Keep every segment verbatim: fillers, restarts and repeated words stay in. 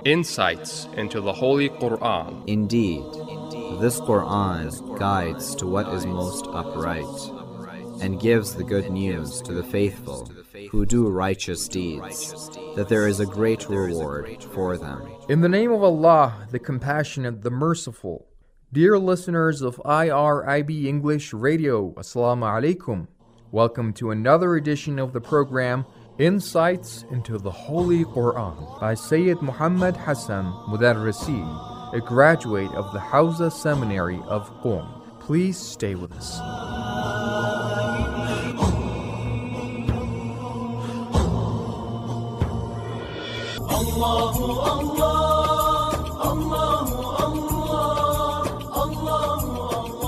Insights into the Holy Quran. Indeed, this Quran guides to what is most upright, and gives the good news to the faithful who do righteous deeds, that there is a great reward for them. In the name of Allah, the Compassionate, the Merciful. Dear listeners of I R I B English Radio, Assalamu alaikum. Welcome to another edition of the program, Insights into the Holy Quran, by Sayyid Muhammad Hassan Mudarrisi, a graduate of the Hawza Seminary of Qom. Please stay with us. Allahu Allah, Allahu Allah, Allahu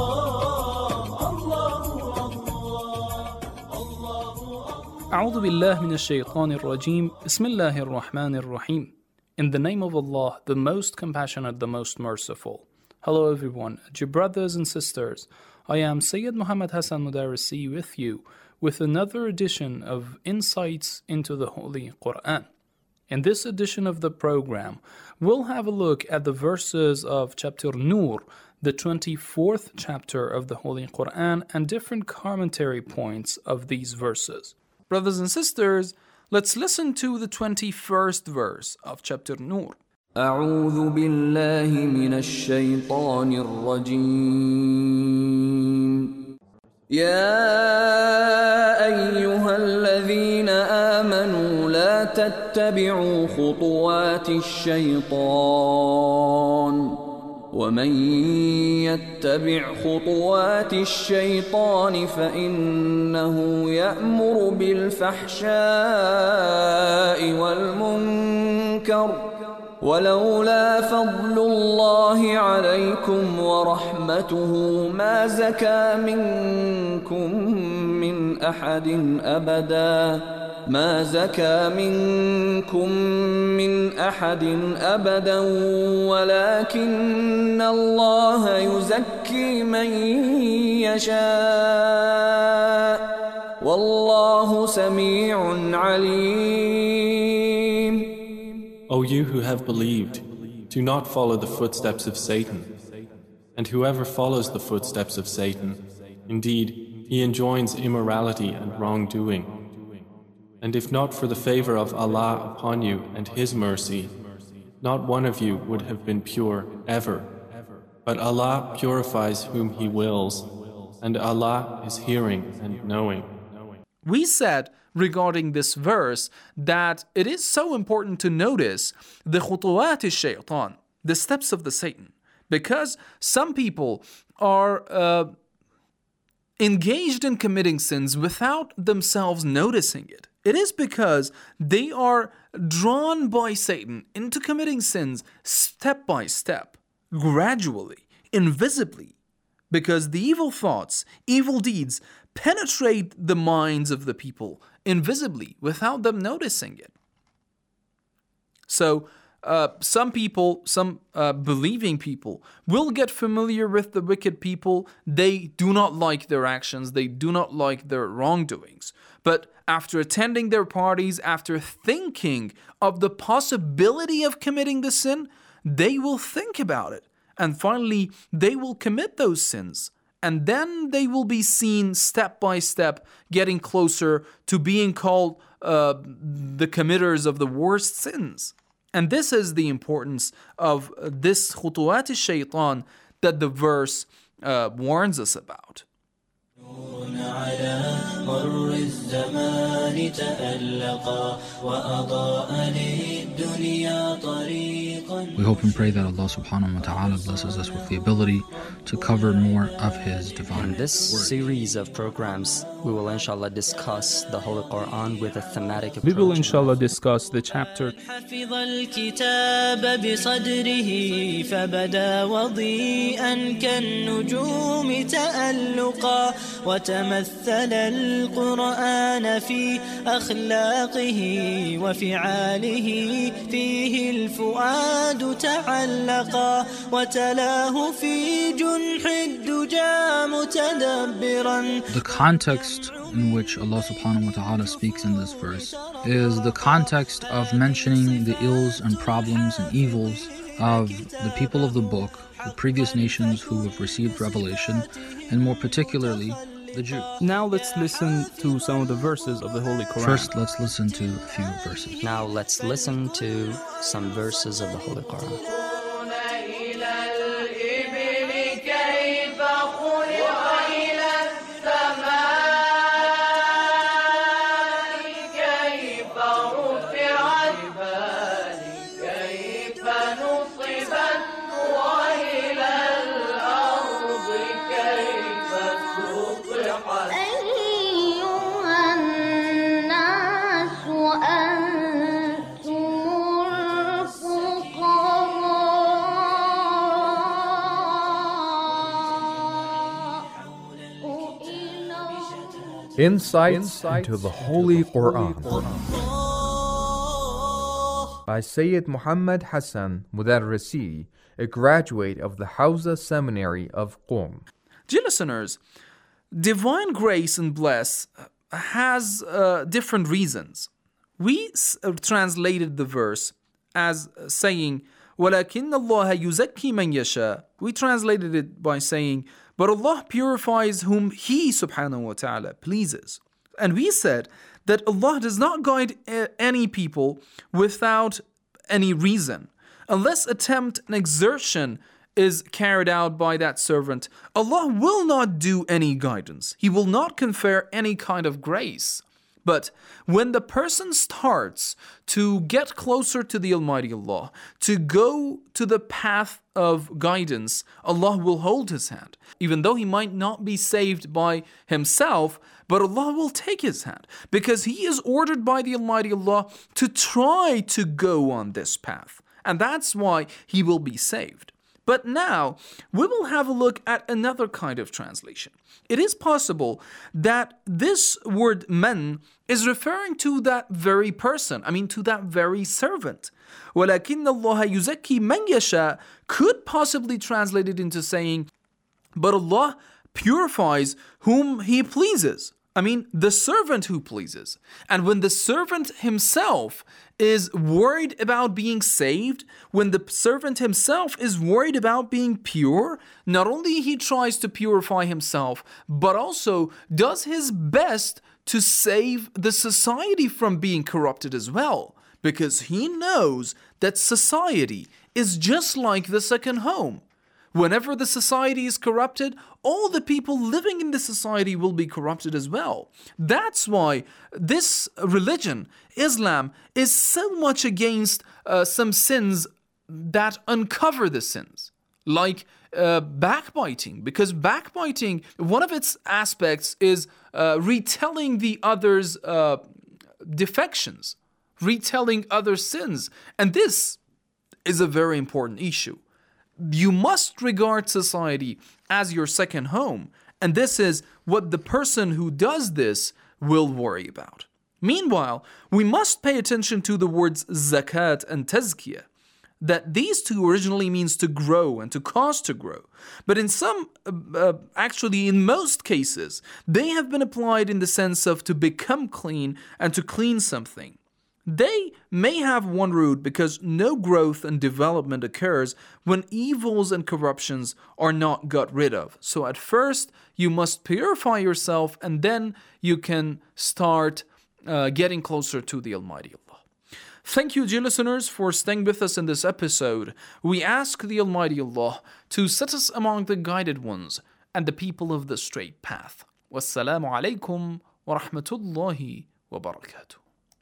Allah, Allahu Allah. أعوذ بالله من الشيطان الرجيم. بسم الله الرحمن الرحيم. In the name of Allah, the most compassionate, the most merciful. Hello everyone, dear brothers and sisters. I am Sayyid Muhammad Hassan Mudarrisi with you with another edition of Insights into the Holy Quran. In this edition of the program, we'll have a look at the verses of chapter Nur, the twenty-fourth chapter of the Holy Quran, and different commentary points of these verses. Brothers and sisters, let's listen to the twenty-first verse of chapter Nur. أعوذ بالله من الشيطان الرجيم يا أيها الذين آمنوا لا تتبعوا خطوات الشيطان ومن يتبع خطوات الشيطان فإنه يأمر بالفحشاء والمنكر ولولا فضل الله عليكم ورحمته ما زكى منكم من أحد أبدا ما زكى منكم من أحد أبدا ولكن الله يزكي من يشاء والله سميع عليم. O you who have believed, do not follow the footsteps of Satan. And whoever follows the footsteps of Satan, indeed, he enjoins immorality and wrongdoing. And if not for the favor of Allah upon you and His mercy, not one of you would have been pure ever. But Allah purifies whom He wills, and Allah is hearing and knowing. We said regarding this verse that it is so important to notice the khutuwat al-shaytan, the steps of the Satan, because some people are uh, engaged in committing sins without themselves noticing it. It is because they are drawn by Satan into committing sins step by step, gradually, invisibly, because the evil thoughts, evil deeds penetrate the minds of the people invisibly without them noticing it. So, uh, some people, some uh, believing people, will get familiar with the wicked people. They do not like their actions. They do not like their wrongdoings. But after attending their parties, after thinking of the possibility of committing the sin, they will think about it. And finally, they will commit those sins. And then they will be seen step by step getting closer to being called uh, the committers of the worst sins. And this is the importance of this khutuwat al-shaytan that the verse uh, warns us about. We hope and pray that Allah subhanahu wa ta'ala blesses us with the ability to cover more of His divine In this word. series of programs, we will inshallah discuss the Holy Quran with a thematic approach. We will inshallah discuss the chapter حفظ الكتاب بصدره فبدا وضيئا كالنجوم تألقا وتمثل القرآن في أخلاقه وفعاله فيه الفؤاد تعلقا وتلاه في جنح الدجى متدبرا. The context in which Allah subhanahu wa ta'ala speaks in this verse is the context of mentioning the ills and problems and evils of the people of the book, the previous nations who have received revelation, and more particularly the Jews. Now let's listen to some of the verses of the Holy Quran. First, let's listen to a few verses. Now let's listen to some verses of the Holy Quran. Insights into the Holy Quran by Sayyid Muhammad Hassan Mudarrisi, a graduate of the Hawza Seminary of Qom. Dear listeners, divine grace and bless has uh, different reasons. We s- uh, translated the verse as saying, وَلَكِنَّ اللَّهَ يُزَكِّي مَنْ يَشَاءُ. We translated it by saying, but Allah purifies whom He subhanahu wa ta'ala pleases. And we said that Allah does not guide any people without any reason. Unless attempt and exertion is carried out by that servant, Allah will not do any guidance. He will not confer any kind of grace. But when the person starts to get closer to the Almighty Allah, to go to the path of guidance, Allah will hold his hand. Even though he might not be saved by himself, but Allah will take his hand, because he is ordered by the Almighty Allah to try to go on this path. And that's why he will be saved. But now, we will have a look at another kind of translation. It is possible that this word man is referring to that very person, I mean to that very servant. وَلَكِنَّ اللَّهَ يُزَكِّي مَنْ يَشَاءُ could possibly translate it into saying, but Allah purifies whom He pleases. I mean, the servant who pleases. And when the servant himself is worried about being saved, when the servant himself is worried about being pure, not only he tries to purify himself, but also does his best to save the society from being corrupted as well, because he knows that society is just like the second home. Whenever the society is corrupted, all the people living in the society will be corrupted as well. That's why this religion, Islam, is so much against uh, some sins that uncover the sins, like uh, backbiting. Because backbiting, one of its aspects is uh, retelling the other's uh, defections, retelling other sins. And this is a very important issue. You must regard society as your second home, and this is what the person who does this will worry about. Meanwhile, we must pay attention to the words zakat and tazkiyah, that these two originally means to grow and to cause to grow. But in some, uh, uh, actually in most cases, they have been applied in the sense of to become clean and to clean something. They may have one root because no growth and development occurs when evils and corruptions are not got rid of. So at first, you must purify yourself, and then you can start uh, getting closer to the Almighty Allah. Thank you, dear listeners, for staying with us in this episode. We ask the Almighty Allah to set us among the guided ones and the people of the straight path. Wassalamu alaikum wa rahmatullahi wa barakatuh.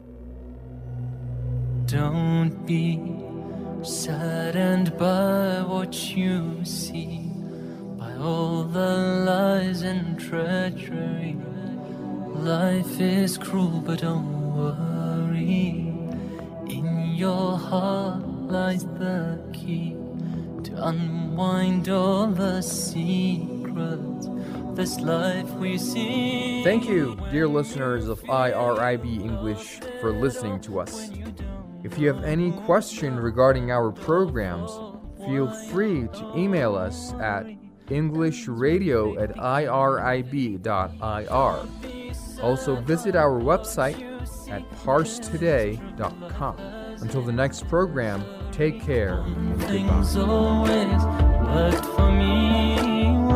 Don't be saddened by what you see, by all the lies and treachery. Life is cruel, but don't worry. In your heart lies the key to unwind all the secrets of this life we see. Thank you, dear listeners of I R I B English, for listening to us. If you have any question regarding our programs, feel free to email us at englishradio at irib dot ir. Also visit our website at parse today dot com. Until the next program, take care and Things goodbye. always worked for me.